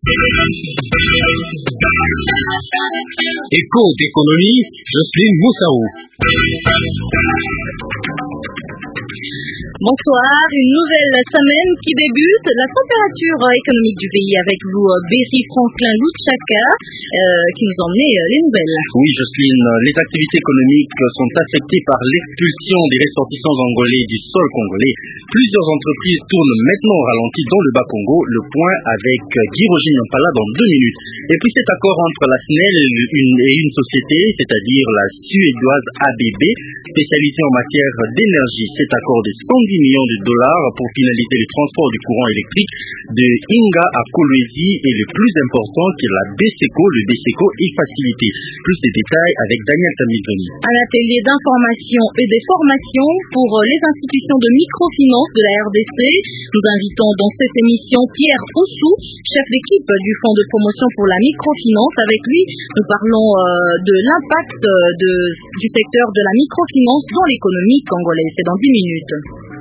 Écho d'économie, Jocelyne Moussaou. Bonsoir, une nouvelle semaine qui débute. La température économique du pays avec vous, Berry Franklin Luchaka, qui nous emmène les nouvelles. Oui, Jocelyne, les activités économiques sont affectées par l'expulsion des ressortissants angolais du sol congolais. Plusieurs entreprises tournent maintenant au ralenti dans le Bas-Congo. Le point avec Guy Roger Nyampala dans 2 minutes. Et puis cet accord entre la SNEL et une société, c'est-à-dire la suédoise ABB, spécialisée en matière d'énergie. Cet accord de 110 millions de dollars pour finaliser le transport du courant électrique de Inga à Kolwezi est le plus important que la BCECO. Le BCECO est facilité. Plus de détails avec Daniel Tamidoni. Un atelier d'information et de formation pour les institutions de microfinance de la RDC. Nous invitons dans cette émission Pierre Ossou, chef d'équipe du Fonds de promotion pour la microfinance. Avec lui, nous parlons de l'impact du secteur de la microfinance dans l'économie congolaise. C'est dans 10 minutes.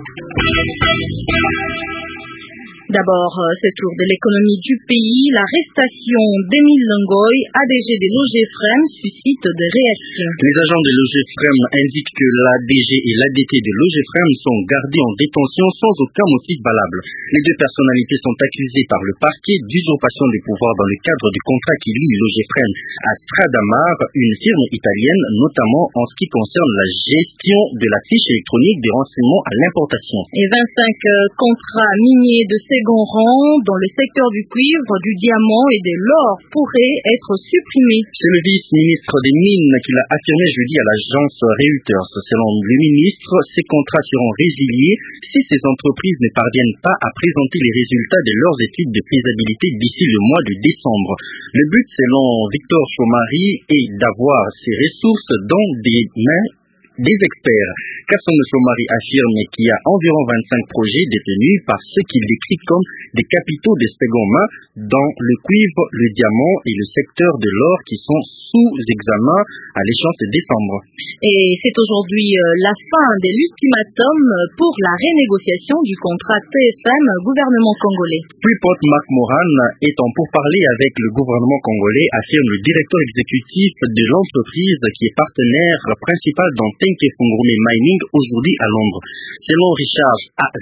D'abord, c'est tour de l'économie du pays. L'arrestation d'Émile Longoy, ADG de l'OGEFREM, suscite des réactions. Les agents de l'OGEFREM indiquent que l'ADG et l'ADT de l'OGEFREM sont gardés en détention sans aucun motif valable. Les deux personnalités sont accusées par le parquet d'usurpation des pouvoirs dans le cadre du contrat qui lie l'OGEFREM à Stradamar, une firme italienne, notamment en ce qui concerne la gestion de la fiche électronique des renseignements à l'importation. Et 25 contrats miniers de second rang dans le secteur du cuivre, du diamant et de l'or pourraient être supprimés. C'est le vice-ministre des Mines qui l'a affirmé jeudi à l'agence Reuters. Selon le ministre, ces contrats seront résiliés si ces entreprises ne parviennent pas à présenter les résultats de leurs études de faisabilité d'ici le mois de décembre. Le but, selon Victor Chomari, est d'avoir ces ressources dans des mains des experts. Kasson Chomari affirme qu'il y a environ 25 projets détenus par ceux qu'il décrit comme des capitaux de second main dans le cuivre, le diamant et le secteur de l'or qui sont sous examen à l'échéance de décembre. Et c'est aujourd'hui la fin de l'ultimatum pour la renégociation du contrat TFM gouvernement congolais. Freeport McMoran est en pourparlers avec le gouvernement congolais, affirme le directeur exécutif de l'entreprise qui est partenaire principal dans Tenke Fungurume Mining aujourd'hui à Londres. Selon Richard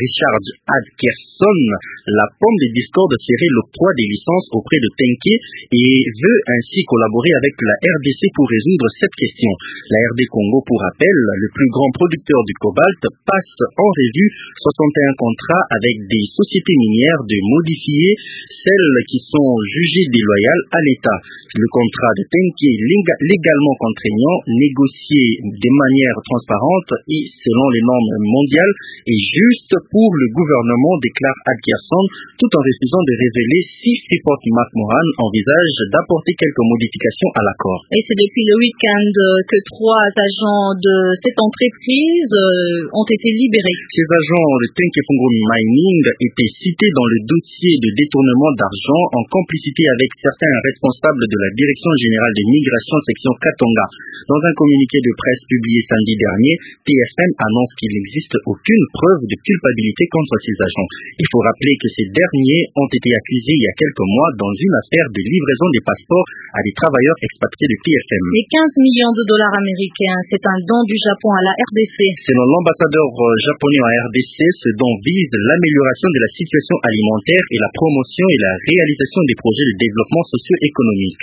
Adkerson, la pomme de discorde serait l'octroi des licences auprès de Tenke et veut ainsi collaborer avec la RDC pour résoudre cette question. La RD Congo, pour rappel, le plus grand producteur du cobalt, passe en revue 61 contrats avec des sociétés minières de modifier celles qui sont jugées déloyales à l'État. Le contrat de Tenke est légalement contraignant, négocié de manière transparente et selon les normes mondiales et juste pour le gouvernement, déclare Adkerson, tout en refusant de révéler si Freeport McMoran envisage d'apporter quelques modifications à l'accord. Et c'est depuis le week-end que 3 agents de cette entreprise ont été libérés. Ces agents de Tenke Fungurume Mining étaient cités dans le dossier de détournement d'argent en complicité avec certains responsables de la Direction générale des migrations section Katonga. Dans un communiqué de presse publié samedi dernier, TFM annonce qu'il n'existe aucune preuve de culpabilité contre ces agents. Il faut rappeler que ces derniers ont été accusés il y a quelques mois dans une affaire de livraison des passeports à des travailleurs expatriés de TFM. Les 15 millions de dollars américains, c'est un don du Japon à la RDC. Selon l'ambassadeur japonais en RDC, ce don vise l'amélioration de la situation alimentaire et la promotion et la réalisation des projets de développement socio-économique.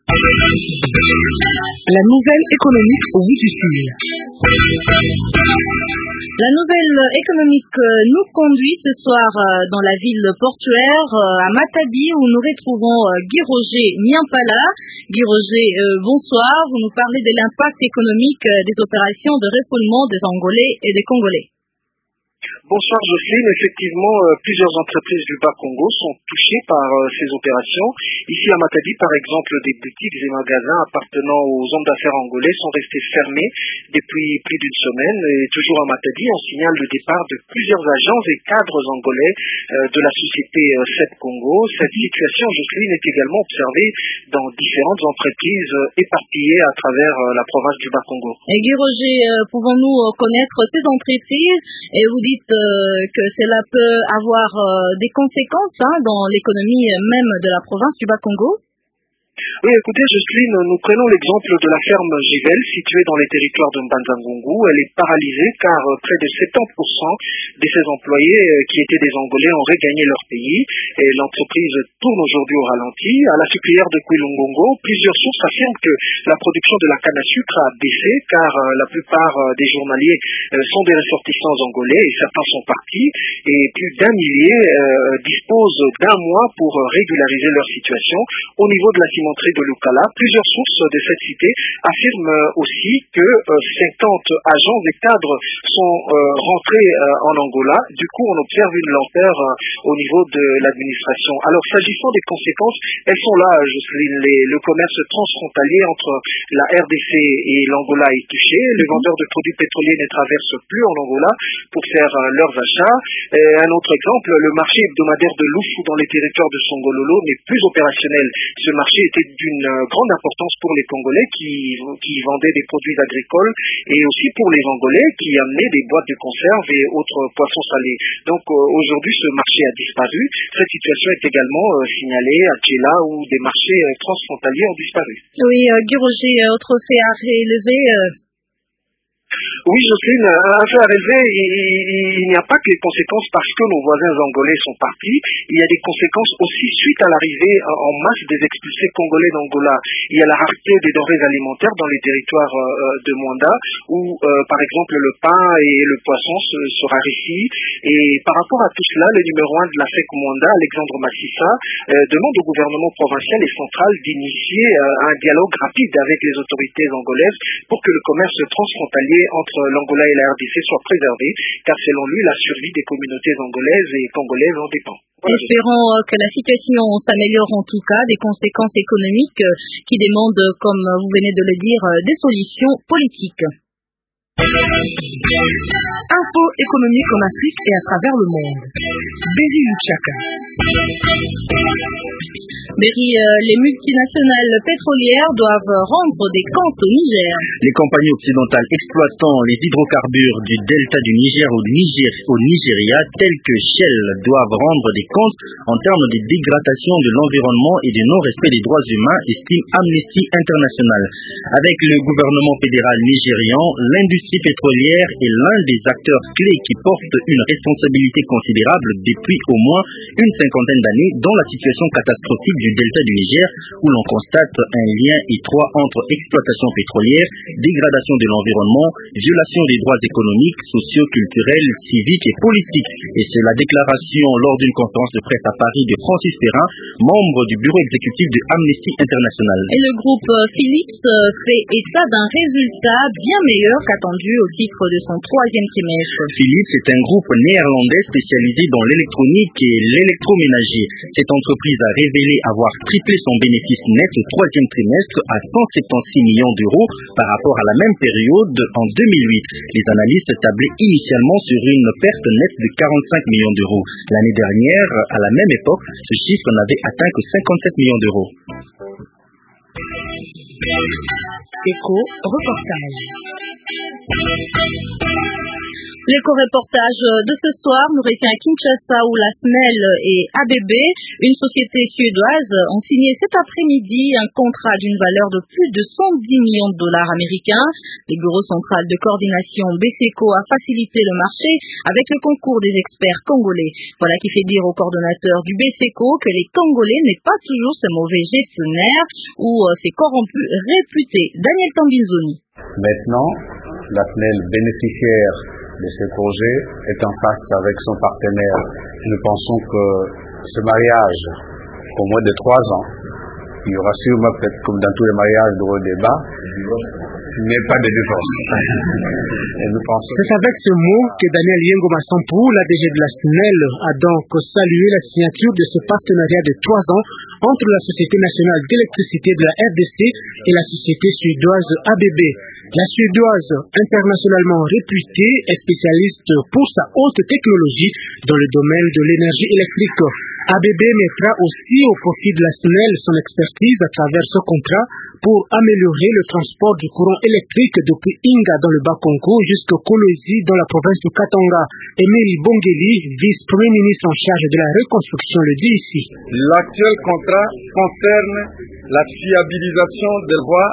La nouvelle économique au bout du fil. La nouvelle économique nous conduit ce soir dans la ville portuaire à Matadi où nous retrouvons Guy Roger Nyampala. Guy Roger, bonsoir. Vous nous parlez de l'impact économique des opérations de refoulement des Angolais et des Congolais. Bonsoir Jocelyne, effectivement plusieurs entreprises du Bas-Congo sont touchées par ces opérations. Ici à Matadi par exemple, des boutiques et magasins appartenant aux hommes d'affaires angolais sont restés fermés depuis plus d'une semaine. Et toujours à Matadi, on signale le départ de plusieurs agents et cadres angolais de la société CEP Congo. Cette situation, Jocelyne, est également observée dans différentes entreprises éparpillées à travers la province du Bas-Congo. Et Guy Roger, pouvons-nous connaître ces entreprises? Et vous dites que cela peut avoir des conséquences dans l'économie même de la province du Bas-Congo? Oui, écoutez, Jocelyne, nous prenons l'exemple de la ferme Givel située dans les territoires de Mbanza-Ngungu. Elle est paralysée car près de 70% de ses employés qui étaient des Angolais ont regagné leur pays et l'entreprise tourne aujourd'hui au ralenti. À la sucrière de Kwilungongo, plusieurs sources affirment que la production de la canne à sucre a baissé car la plupart des journaliers sont des ressortissants angolais et certains sont partis et plus d'un millier disposent d'un mois pour régulariser leur situation. Au niveau de la cimenterie de Lukala, plusieurs sources de cette cité affirment aussi que 50 agents et cadres sont rentrés en Angola. Du coup, on observe une lenteur au niveau de l'administration. Alors, s'agissant des conséquences, elles sont là, Jocelyne. Le commerce transfrontalier entre la RDC et l'Angola est touché. Les vendeurs de produits pétroliers ne traversent plus en Angola pour faire leurs achats. Un autre exemple, le marché hebdomadaire de Lufu dans les territoires de Songololo n'est plus opérationnel. Ce marché était d'une grande importance pour les Congolais qui vendaient des produits agricoles et aussi pour les Angolais qui amenaient des boîtes de conserve et autres poissons salés. Donc aujourd'hui, ce marché a disparu. Cette situation est également signalée à Tchela où des marchés transfrontaliers ont disparu. Oui, Guy Roger, autre fait à relever. Oui, Jocelyne, un fait à relever, il n'y a pas que les conséquences parce que nos voisins angolais sont partis, il y a des conséquences aussi suite à l'arrivée en masse des expulsés congolais d'Angola. Il y a la rareté des denrées alimentaires dans les territoires de Mwanda, où par exemple le pain et le poisson se raréfient. Et par rapport à tout cela, le numéro 1 de la FEC Mwanda, Alexandre Massissa, demande au gouvernement provincial et central d'initier un dialogue rapide avec les autorités angolaises pour que le commerce transfrontalier entre l'Angola et la RDC soit préservé, car selon lui, la survie des communautés angolaises et congolaises en dépend. Espérons que la situation s'améliore en tout cas, des conséquences économiques qui demandent, comme vous venez de le dire, des solutions politiques. Info économique en Afrique et à travers le monde. Berry Luchaka. Berry, les multinationales pétrolières doivent rendre des comptes au Niger. Les compagnies occidentales exploitant les hydrocarbures du delta du Niger au Nigeria, telles que Shell, doivent rendre des comptes en termes de dégradation de l'environnement et de non-respect des droits humains, estime Amnesty International. Avec le gouvernement fédéral nigérian, l'industrie pétrolière est l'un des acteurs clés qui porte une responsabilité considérable depuis au moins une cinquantaine d'années dans la situation catastrophique du delta du Niger, où l'on constate un lien étroit entre exploitation pétrolière, dégradation de l'environnement, violation des droits économiques, sociaux, culturels, civiques et politiques. Et c'est la déclaration lors d'une conférence de presse à Paris de Francis Perrin, membre du bureau exécutif de Amnesty International. Et le groupe Philips fait état d'un résultat bien meilleur qu'attendu au titre de son troisième trimestre. Philips est un groupe néerlandais spécialisé dans l'électronique et l'électroménager. Cette entreprise a révélé avoir triplé son bénéfice net au troisième trimestre à 176 millions d'euros par rapport à la même période en 2008. Les analystes tablaient initialement sur une perte nette de 45 millions d'euros. L'année dernière, à la même époque, ce chiffre n'avait atteint que 57 millions d'euros. Éco-reportage. L'éco-reportage de ce soir nous retient à Kinshasa où la SNEL et ABB, une société suédoise, ont signé cet après-midi un contrat d'une valeur de plus de 110 millions de dollars américains. Le bureau central de coordination BCECO a facilité le marché avec le concours des experts congolais. Voilà qui fait dire au coordonnateur du BCECO que les Congolais n'est pas toujours ce mauvais gestionnaire ou ces corrompus réputés. Daniel Tambinzoni. Maintenant, la SNEL bénéficiaire de ce projet est en face avec son partenaire. Nous pensons que ce mariage, au moins de 3 ans, il y aura sûrement, peut-être comme dans tous les mariages, de débat, mais pas de divorce. Et nous pensons... C'est avec ce mot que Daniel Yengo Massampou, la DG de la SNEL, a donc salué la signature de ce partenariat de 3 ans entre la Société nationale d'électricité de la RDC et la société suédoise ABB. La suédoise, internationalement réputée, est spécialiste pour sa haute technologie dans le domaine de l'énergie électrique. ABB mettra aussi au profit de la SNEL son expertise à travers ce contrat pour améliorer le transport du courant électrique depuis Inga dans le Bas-Congo jusqu'au Kolwezi dans la province du Katanga. Émile Bongeli, vice-premier ministre en charge de la reconstruction, le dit ici. L'actuel contrat concerne la fiabilisation des voies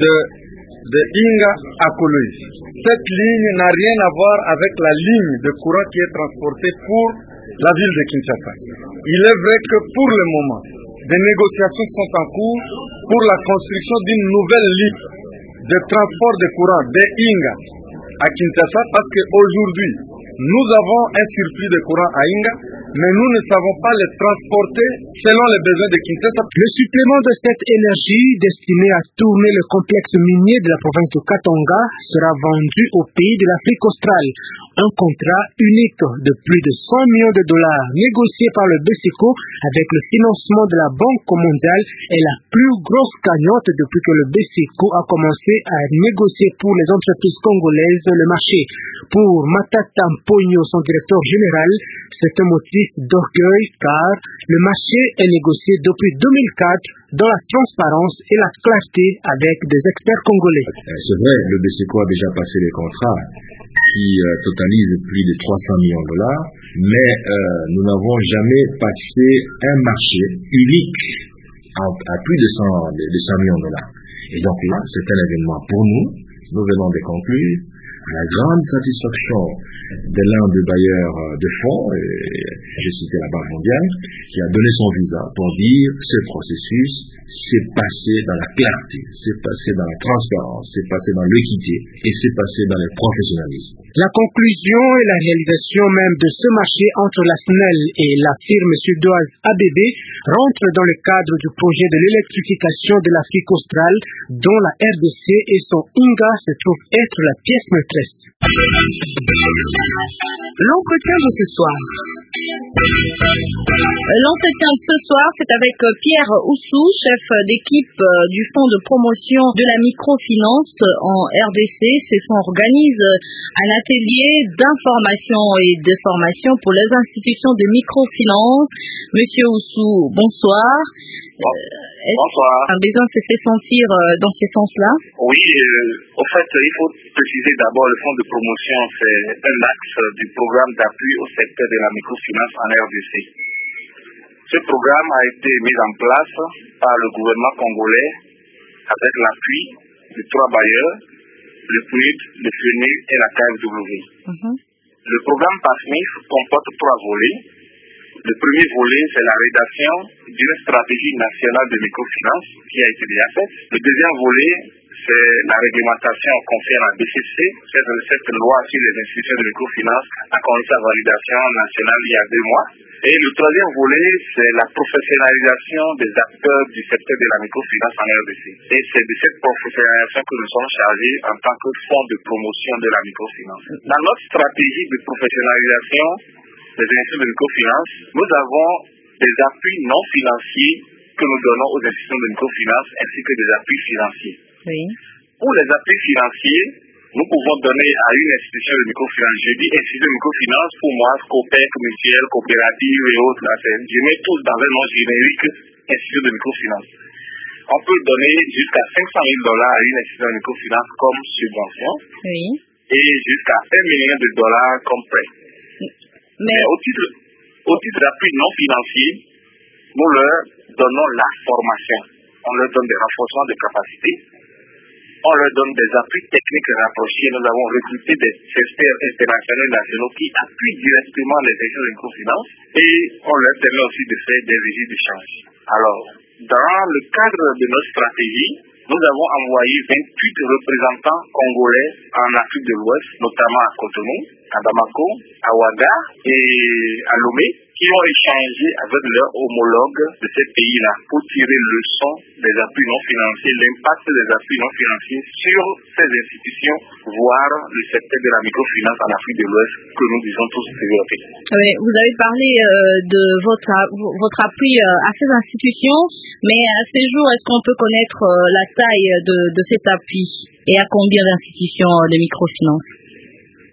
de Inga à Kolwezi. Cette ligne n'a rien à voir avec la ligne de courant qui est transportée pour la ville de Kinshasa. Il est vrai que pour le moment, des négociations sont en cours pour la construction d'une nouvelle ligne de transport de courant de Inga à Kinshasa parce qu'aujourd'hui, nous avons un surplus de courant à Inga, mais nous ne savons pas le transporter selon les besoins de Kinshasa. Le supplément de cette énergie destiné à tourner le complexe minier de la province de Katanga sera vendu au pays de l'Afrique australe. Un contrat unique de plus de 100 millions de dollars négocié par le BCECO avec le financement de la Banque mondiale est la plus grosse gagnante depuis que le BCECO a commencé à négocier pour les entreprises congolaises le marché. Pour Matata Mpogno, son directeur général, c'est un motif d'orgueil car le marché est négocié depuis 2004 dans la transparence et la clarté avec des experts congolais. C'est vrai, le BCECO a déjà passé les contrats qui totalisent plus de 300 millions de dollars, mais nous n'avons jamais passé un marché unique à plus de 100 millions de dollars. Et donc là, c'est un événement pour nous. Nous venons de conclure à la grande satisfaction de l'un des bailleurs de fonds, j'ai cité la Banque mondiale, qui a donné son visa pour dire ce processus s'est passé dans la clarté, s'est passé dans la transparence, s'est passé dans l'équité et s'est passé dans le professionnalisme. La conclusion et la réalisation même de ce marché entre la SNEL et la firme suédoise ABB rentre dans le cadre du projet de l'électrification de l'Afrique australe dont la RDC et son Inga se trouvent être la pièce maîtresse. L'entretien de ce soir. L'entretien de ce soir, c'est avec Pierre Oussou, chef d'équipe du Fonds de promotion de la microfinance en RDC. Ce fonds organise un atelier d'information et de formation pour les institutions de microfinance. Monsieur Oussou, bonsoir. Bonsoir. Un besoin se fait sentir dans ce sens-là? Oui, au fait, il faut préciser d'abord le fonds de promotion, c'est un axe du programme d'appui au secteur de la microfinance en RDC. Ce programme a été mis en place par le gouvernement congolais avec l'appui de 3 bailleurs, le PNUD, le FENIL et la KfW. Le programme PASMIF comporte 3 volets. Le premier volet, c'est la rédaction d'une stratégie nationale de microfinance qui a été déjà faite. Le deuxième volet, c'est la réglementation confiée à la BCC. Cette loi sur les institutions de microfinance a connu sa validation nationale il y a 2 mois. Et le troisième volet, c'est la professionnalisation des acteurs du secteur de la microfinance en RDC. Et c'est de cette professionnalisation que nous sommes chargés en tant que fonds de promotion de la microfinance. Dans notre stratégie de professionnalisation des institutions de microfinance, nous avons des appuis non financiers que nous donnons aux institutions de microfinance ainsi que des appuis financiers. Oui. Pour les appuis financiers, nous pouvons donner à une institution de microfinance. Je dis institution de microfinance, pour moi, COPEC, mutuelle, coopérative et autres. Là, je mets tous dans un nom générique institution de microfinance. On peut donner jusqu'à $500,000 à une institution de microfinance comme subvention. Oui. Et jusqu'à $1 million comme prêt. Mais au titre d'appui non financier, nous leur donnons la formation. On leur donne des renforcements de capacités. On leur donne des appuis techniques rapprochés. Nous avons recruté des experts internationaux et nationaux qui appuient directement les institutions de microfinance. Et on leur permet aussi de faire des visites de change. Alors, dans le cadre de notre stratégie, nous avons envoyé 28 représentants congolais en Afrique de l'Ouest, notamment à Cotonou, à Bamako, à Ouaga et à Lomé, qui ont échangé avec leurs homologues de ces pays-là pour tirer leçon des appuis non financiers, l'impact des appuis non financiers sur ces institutions, voire le secteur de la microfinance en Afrique de l'Ouest que nous disons tous développer. Oui, vous avez parlé de votre appui à ces institutions, mais à ces jours, est-ce qu'on peut connaître la taille de cet appui et à combien d'institutions de microfinance?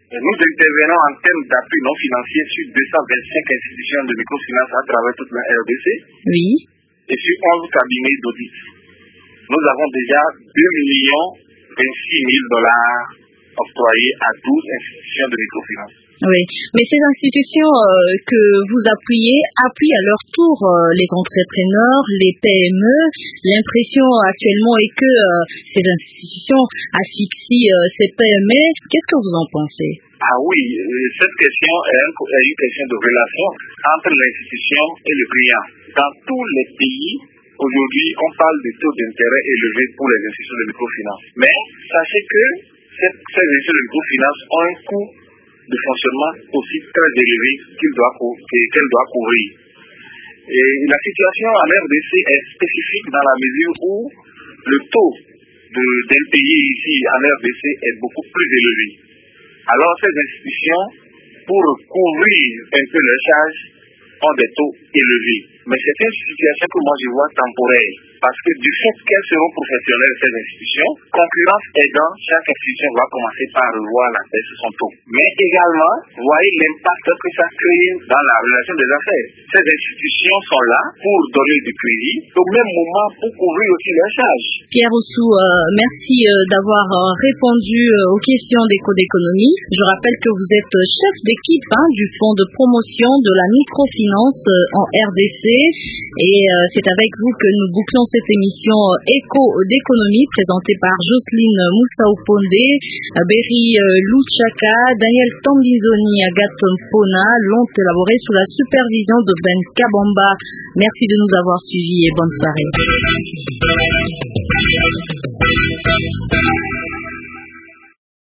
Nous intervenons en termes d'appui non financier sur 225 institutions de microfinance à travers toute la RDC. Oui. Et sur 11 cabinets d'audit. Nous avons déjà 2,26 millions octroyés à 12 institutions de microfinance. Oui, mais ces institutions que vous appuyez appuient à leur tour les entrepreneurs, les PME. L'impression actuellement est que ces institutions asphyxient ces PME. Qu'est-ce que vous en pensez? Ah oui, cette question est une question de relation entre l'institution et le client. Dans tous les pays, aujourd'hui, on parle de taux d'intérêt élevés pour les institutions de microfinance. Mais sachez que ces institutions de microfinance ont un coût de fonctionnement aussi très élevé qu'elle doit couvrir. Et la situation en RDC est spécifique dans la mesure où le taux d'un pays ici en RDC est beaucoup plus élevé. Alors ces institutions, pour couvrir un peu leurs charges, ont des taux élevés. Mais c'est une situation que moi je vois temporaire. Parce que du fait qu'elles seront professionnelles, ces institutions, concurrence aidant, chaque institution va commencer par revoir la baisse de son taux. Mais également, voyez l'impact que ça crée dans la relation des affaires. Ces institutions sont là pour donner du crédit, au même moment pour couvrir aussi leurs charges. Pierre Oussou, merci d'avoir répondu aux questions d'Éco d'économie. Je rappelle que vous êtes chef d'équipe du Fonds de promotion de la microfinance en RDC. Et c'est avec vous que nous bouclons cette émission Éco d'économie présentée par Jocelyne Moussaou-Pondé, Berry Louchaka, Daniel Tambizoni, Agathe Mpona l'ont élaboré sous la supervision de Ben Kabamba. Merci de nous avoir suivis et bonne soirée.